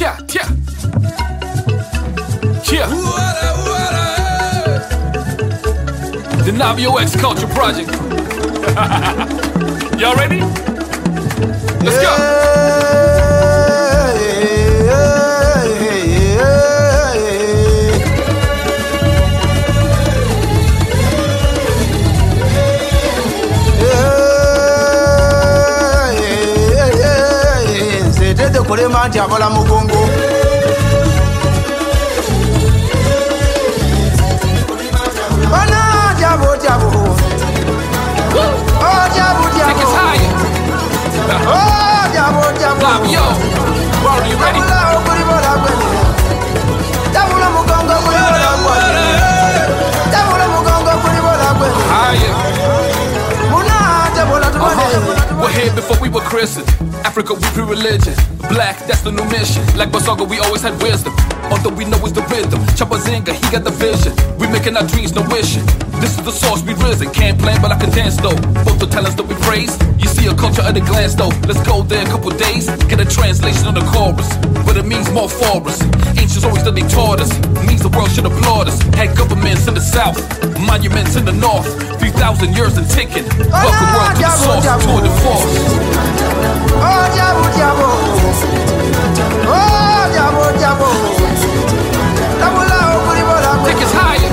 Yeah. The Navio X Culture Project. Y'all ready? Let's go. Navio, are you ready? We're here before we were christened. Africa, we pre-religion. Black, that's the new mission. Like Basaga, we always had wisdom. Although we know it's the rhythm. Chapazinga, he got the vision. We making our dreams, no wishing. This is the source we risen. Can't plan, but I can dance though. Both the talents that we praise. You see a culture at a glance though. Let's go there a couple days. Get a translation of the chorus. But it means more for us. Ancients always that they taught us. It means the world should applaud us. Had governments in the south. Monuments in the north. 3,000 years and ticking. Welcome world to the source. Tour de force. Oh, Jabo, Jabo. Oh, Jabo, Jabo. Take us higher.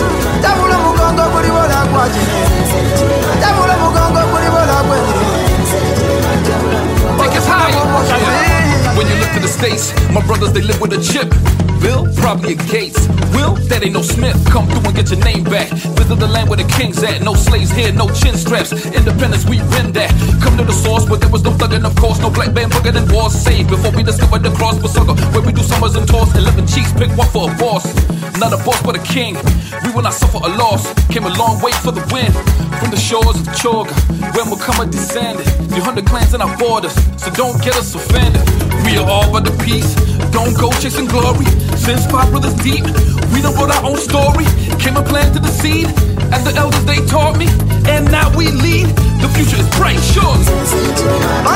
Take us higher. When you look to the States, my brothers, they live with a chip. Bill, probably a Gates. Will, that ain't no Smith. Come through and get your name back. Visit the land where the king's at. No slaves here, no chin straps. Independence, we win that. Come to the source where there was no thuggin', of course. No black band booger than wars saved. Before we discovered the cross, Basaga, where we do summers and tours. 11 chiefs, pick one for a boss. Not a boss, but a king. We will not suffer a loss. Came a long way for the win. From the shores of Choga, where Muhammad descended. 300 clans in our borders, so don't get us offended. We are all about the peace. Don't go chasing glory. Since 5 brothers deep, we done wrote our own story. Came and planted the seed, as the elders they taught me. And now we lead. The future is bright, sure.